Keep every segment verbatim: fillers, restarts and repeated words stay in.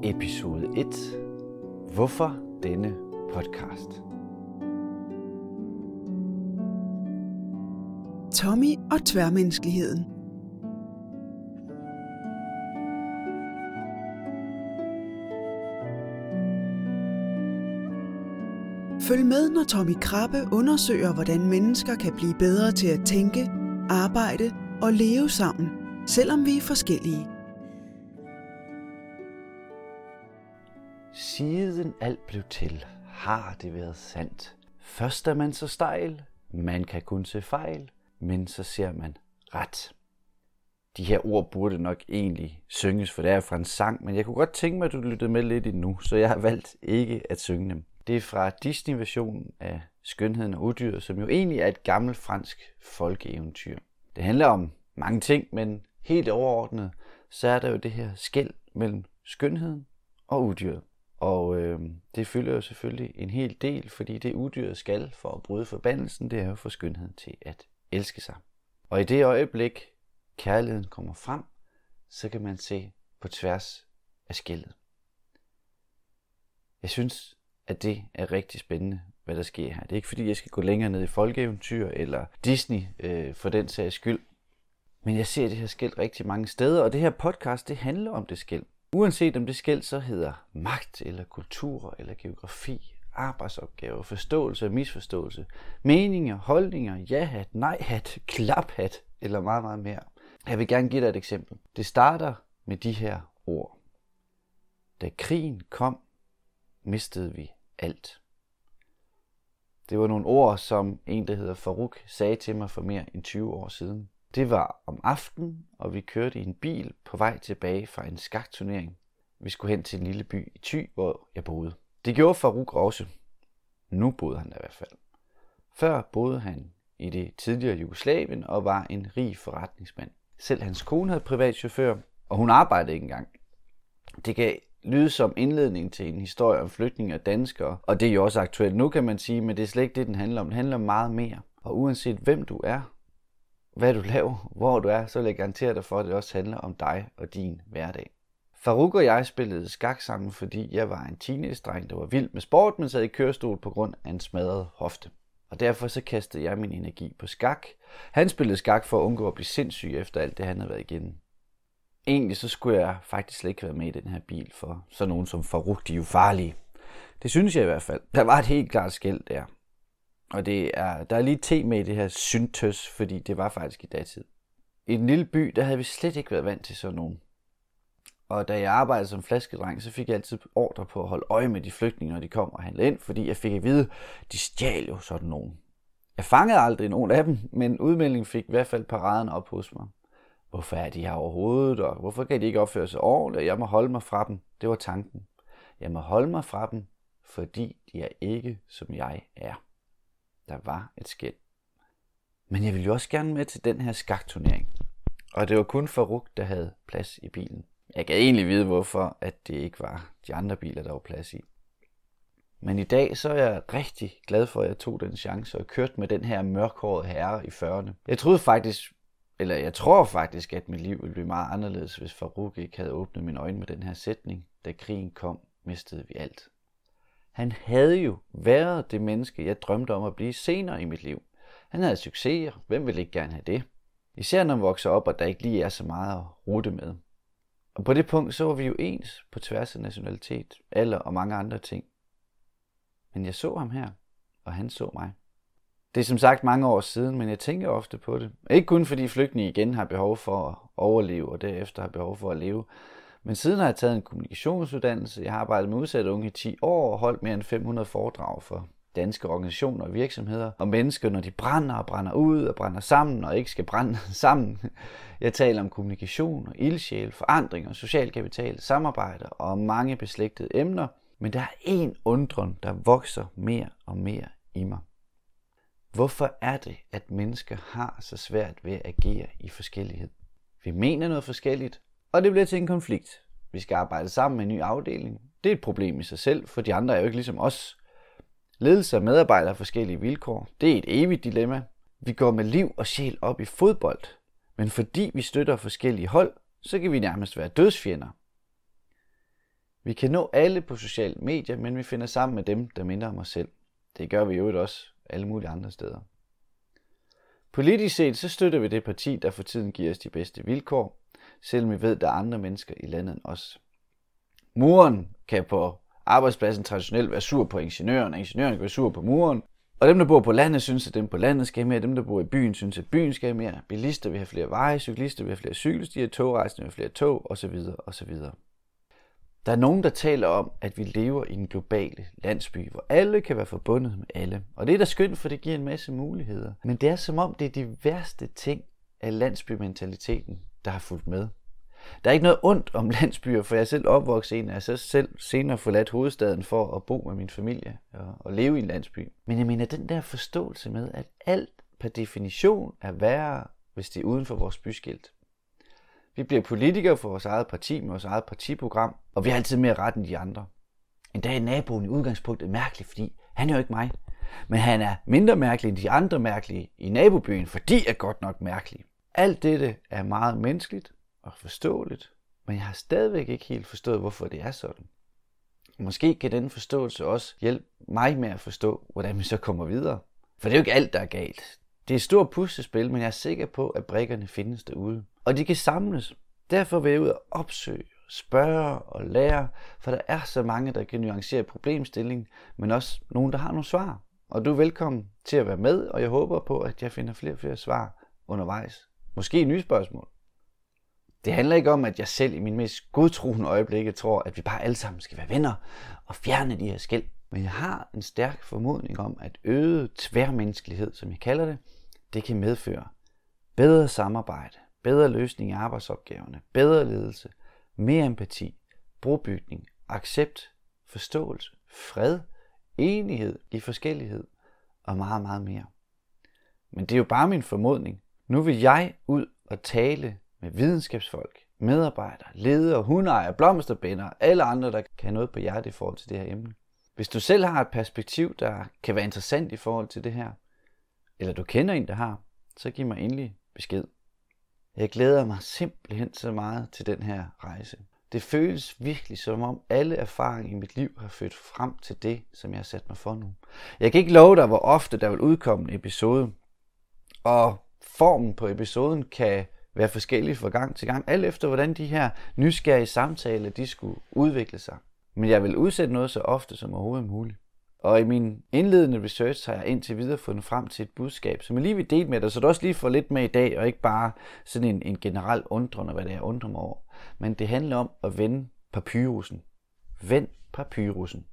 Episode et. Hvorfor denne podcast? Tommy og tværmenneskeligheden. Følg med, når Tommy Krabbe undersøger, hvordan mennesker kan blive bedre til at tænke, arbejde og leve sammen, selvom vi er forskellige. Siden alt blev til, har det været sandt. Først er man så stejl, man kan kun se fejl, men så ser man ret. De her ord burde nok egentlig synges, for det er fra en sang, men jeg kunne godt tænke mig, at du lyttede med lidt endnu, så jeg har valgt ikke at synge dem. Det er fra Disney-versionen af Skønheden og Udyret, som jo egentlig er et gammelt fransk folkeeventyr. Det handler om mange ting, men helt overordnet, så er der jo det her skel mellem skønheden og udyret. Og øh, det fylder jo selvfølgelig en hel del, fordi det udyret skal for at bryde forbandelsen, det er jo for skønheden til at elske sig. Og i det øjeblik, kærligheden kommer frem, så kan man se på tværs af skellet. Jeg synes, at det er rigtig spændende, hvad der sker her. Det er ikke fordi, jeg skal gå længere ned i folkeeventyr eller Disney øh, for den sags skyld. Men jeg ser det her skel rigtig mange steder, og det her podcast, det handler om det skel. Uanset om det skel så hedder magt, eller kultur, eller geografi, arbejdsopgaver, forståelse og misforståelse, meninger, holdninger, ja-hat, nej-hat, klap-hat, eller meget, meget mere. Jeg vil gerne give dig et eksempel. Det starter med de her ord. Da krigen kom, mistede vi alt. Det var nogle ord, som en, der hedder Farouk, sagde til mig for mere end tyve år siden. Det var om aftenen, og vi kørte i en bil på vej tilbage fra en skakturnering. Vi skulle hen til en lille by i Thy, hvor jeg boede. Det gjorde Farouk også. Nu boede han der i hvert fald. Før boede han i det tidligere Jugoslavien og var en rig forretningsmand. Selv hans kone havde privatchauffør, og hun arbejdede ikke engang. Det gav lyde som indledning til en historie om flygtninge og danskere, og det er jo også aktuelt nu, kan man sige, men det er slet ikke det, den handler om. Den handler om meget mere. Og uanset hvem du er, hvad du laver, hvor du er, så vil jeg garantere dig for, at det også handler om dig og din hverdag. Farouk og jeg spillede skak sammen, fordi jeg var en teenage-dreng, der var vild med sport, men sad i kørestol på grund af en smadret hofte. Og derfor så kastede jeg min energi på skak. Han spillede skak for at undgå at blive sindssyg efter alt det, han havde været igennem. Egentlig så skulle jeg faktisk slet ikke være med i den her bil, for sådan nogen som Farouk, de er jo farlige. Det synes jeg i hvert fald. Der var et helt klart skel der. Og det er, der er lige te med i det her syntøs, fordi det var faktisk i datid. I den lille by, der havde vi slet ikke været vant til sådan nogen. Og da jeg arbejdede som flaskedreng, så fik jeg altid ordre på at holde øje med de flygtninge, når de kom og handlede ind, fordi jeg fik at vide, de stjal jo sådan nogen. Jeg fangede aldrig nogen af dem, men udmeldingen fik i hvert fald paraden op hos mig. Hvorfor er de her overhovedet, og hvorfor kan de ikke opføre sig ordentligt? Jeg må holde mig fra dem. Det var tanken. Jeg må holde mig fra dem, fordi de er ikke, som jeg er. Der var et skel. Men jeg ville jo også gerne med til den her skakturnering. Og det var kun Farouk, der havde plads i bilen. Jeg kan egentlig vide, hvorfor at det ikke var de andre biler, der var plads i. Men i dag så er jeg rigtig glad for, at jeg tog den chance og kørte med den her mørkhårede herre i fyrrerne. Jeg troede faktisk, eller jeg tror faktisk, at mit liv ville blive meget anderledes, hvis Farouk ikke havde åbnet mine øjne med den her sætning. Da krigen kom, mistede vi alt. Han havde jo været det menneske, jeg drømte om at blive senere i mit liv. Han havde succeser. Hvem ville ikke gerne have det? Især når man vokser op, og der ikke lige er så meget at rute med. Og på det punkt, så var vi jo ens på tværs af nationalitet, alder og mange andre ting. Men jeg så ham her, og han så mig. Det er som sagt mange år siden, men jeg tænker ofte på det. Ikke kun fordi flygtninge igen har behov for at overleve, og derefter har behov for at leve. Men siden har jeg taget en kommunikationsuddannelse. Jeg har arbejdet med udsatte unge i ti år og holdt mere end fem hundrede foredrag for danske organisationer og virksomheder. Og mennesker, når de brænder og brænder ud og brænder sammen og ikke skal brænde sammen. Jeg taler om kommunikation og ildsjæl, forandring og social kapital, samarbejder og mange beslægtede emner. Men der er en undren, der vokser mere og mere i mig. Hvorfor er det, at mennesker har så svært ved at agere i forskellighed? Vi mener noget forskelligt, og det bliver til en konflikt. Vi skal arbejde sammen med en ny afdeling. Det er et problem i sig selv, for de andre er jo ikke ligesom os. Ledelse og medarbejdere har forskellige vilkår. Det er et evigt dilemma. Vi går med liv og sjæl op i fodbold, men fordi vi støtter forskellige hold, så kan vi nærmest være dødsfjender. Vi kan nå alle på sociale medier, men vi finder sammen med dem, der minder om os selv. Det gør vi jo også alle mulige andre steder. Politisk set så støtter vi det parti, der for tiden giver os de bedste vilkår, selvom vi ved, at der er andre mennesker i landet end os. Mureren kan på arbejdspladsen traditionelt være sur på ingeniøren, og ingeniøren kan være sur på mureren. Og dem, der bor på landet, synes, at dem på landet skal have mere. Dem, der bor i byen, synes, at byen skal have mere. Bilister vil have flere veje, cyklister vil have flere cykelstier, togrejsende vil have flere tog, osv. osv. Der er nogen, der taler om, at vi lever i en global landsby, hvor alle kan være forbundet med alle. Og det er da skønt, for det giver en masse muligheder. Men det er som om, det er de værste ting af landsbymentaliteten, der har fulgt med. Der er ikke noget ondt om landsbyer, for jeg er selv opvokset i en, jeg har selv senere forladt hovedstaden for at bo med min familie og, og leve i en landsby. Men jeg mener den der forståelse med, at alt per definition er værre, hvis det er uden for vores byskilt. Vi bliver politikere for vores eget parti med vores eget partiprogram, og vi har altid mere ret end de andre. En dag er naboen i udgangspunktet mærkelig, fordi han er jo ikke mig. Men han er mindre mærkelig end de andre mærkelige i nabobyen, for de er godt nok mærkelige. Alt dette er meget menneskeligt og forståeligt, men jeg har stadigvæk ikke helt forstået, hvorfor det er sådan. Måske kan den forståelse også hjælpe mig med at forstå, hvordan vi så kommer videre. For det er jo ikke alt, der er galt. Det er et stort puslespil, men jeg er sikker på, at brikkerne findes derude. Og de kan samles. Derfor vil jeg ud og opsøge, spørge og lære, for der er så mange, der kan nuancere problemstillingen, men også nogen, der har nogle svar. Og du er velkommen til at være med, og jeg håber på, at jeg finder flere og flere svar undervejs. Måske nye spørgsmål. Det handler ikke om, at jeg selv i min mest godtroende øjeblikke tror, at vi bare alle sammen skal være venner og fjerne de her skel. Men jeg har en stærk formodning om, at øget tværmenneskelighed, som jeg kalder det, det kan medføre bedre samarbejde, bedre løsning af arbejdsopgaverne, bedre ledelse, mere empati, brobygning, accept, forståelse, fred, enighed i forskellighed og meget, meget mere. Men det er jo bare min formodning. Nu vil jeg ud og tale med videnskabsfolk, medarbejdere, ledere, hundeejere, blomsterbændere, alle andre, der kan have noget på hjertet i forhold til det her emne. Hvis du selv har et perspektiv, der kan være interessant i forhold til det her, eller du kender en, der har, så giv mig endelig besked. Jeg glæder mig simpelthen så meget til den her rejse. Det føles virkelig som om alle erfaringer i mit liv har ført frem til det, som jeg har sat mig for nu. Jeg kan ikke love dig, hvor ofte der vil udkomme en episode, og formen på episoden kan være forskellig fra gang til gang, alt efter hvordan de her nysgerrige samtaler, de skulle udvikle sig. Men jeg vil udsætte noget så ofte som overhovedet muligt. Og i min indledende research har jeg indtil videre fundet frem til et budskab, som jeg lige vil dele med dig, så du også lige får lidt med i dag, og ikke bare sådan en, en generel undren, hvad det er, jeg undrer mig over. Men det handler om at vende papyrusen. Vend papyrusen.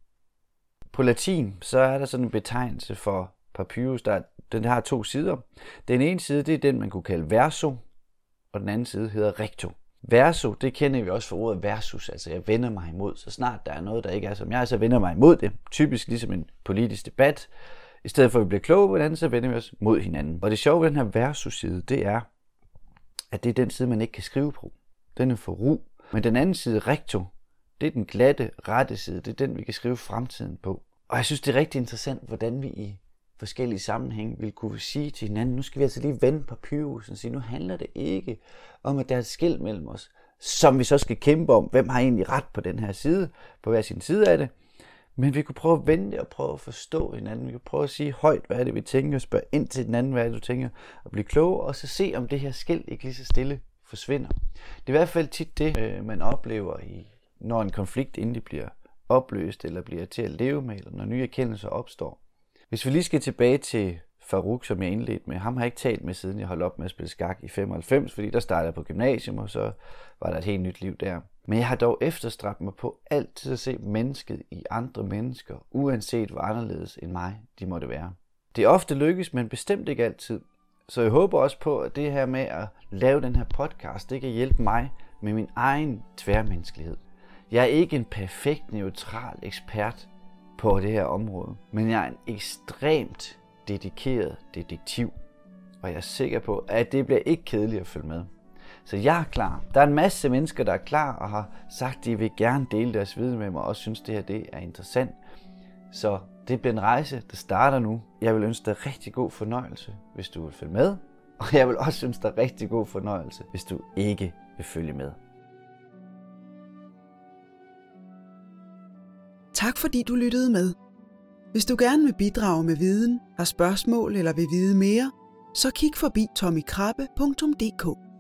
På latin, så er der sådan en betegnelse for papyrus, der den har to sider. Den ene side, det er den, man kunne kalde verso, og den anden side hedder recto. Verso, det kender vi også fra ordet versus, altså jeg vender mig imod. Så snart der er noget, der ikke er som jeg, så vender mig imod det. Typisk ligesom en politisk debat. I stedet for at vi bliver kloge på hinanden, så vender vi os mod hinanden. Og det sjove ved den her versus-side, det er, at det er den side, man ikke kan skrive på. Den er for ru. Men den anden side, recto, det er den glatte, rette side. Det er den, vi kan skrive fremtiden på. Og jeg synes, det er rigtig interessant, hvordan vi i forskellige sammenhænge vil kunne sige til hinanden, nu skal vi altså lige vende papyrusen og sige, nu handler det ikke om, at der er et skel mellem os, som vi så skal kæmpe om, hvem har egentlig ret på den her side, på hver sin side af det. Men vi kunne prøve at vende det og prøve at forstå hinanden. Vi kunne prøve at sige højt, hvad er det, vi tænker, og spørge ind til den anden, hvad er det, du tænker, og blive klogere, og så se, om det her skel ikke lige så stille forsvinder. Det er i hvert fald tit det, man oplever, i, når en konflikt endelig bliver opløst, eller bliver til at leve med, eller når nye erkendelser opstår. Hvis vi lige skal tilbage til Farouk, som jeg indledte med, ham har jeg ikke talt med, siden jeg holdt op med at spille skak i femoghalvfems, fordi der startede jeg på gymnasium, og så var der et helt nyt liv der. Men jeg har dog efterstræbt mig på altid at se mennesket i andre mennesker, uanset hvor anderledes end mig de måtte være. Det er ofte lykkes, men bestemt ikke altid. Så jeg håber også på, at det her med at lave den her podcast, det kan hjælpe mig med min egen tværmenneskelighed. Jeg er ikke en perfekt neutral ekspert på det her område, men jeg er en ekstremt dedikeret detektiv, og jeg er sikker på, at det bliver ikke kedeligt at følge med. Så jeg er klar. Der er en masse mennesker, der er klar og har sagt, at de vil gerne dele deres viden med mig, og også synes, det her det er interessant. Så det bliver en rejse, der starter nu. Jeg vil ønske dig rigtig god fornøjelse, hvis du vil følge med, og jeg vil også ønske dig rigtig god fornøjelse, hvis du ikke vil følge med. Tak fordi du lyttede med. Hvis du gerne vil bidrage med viden, har spørgsmål eller vil vide mere, så kig forbi tommy krabbe punktum d k.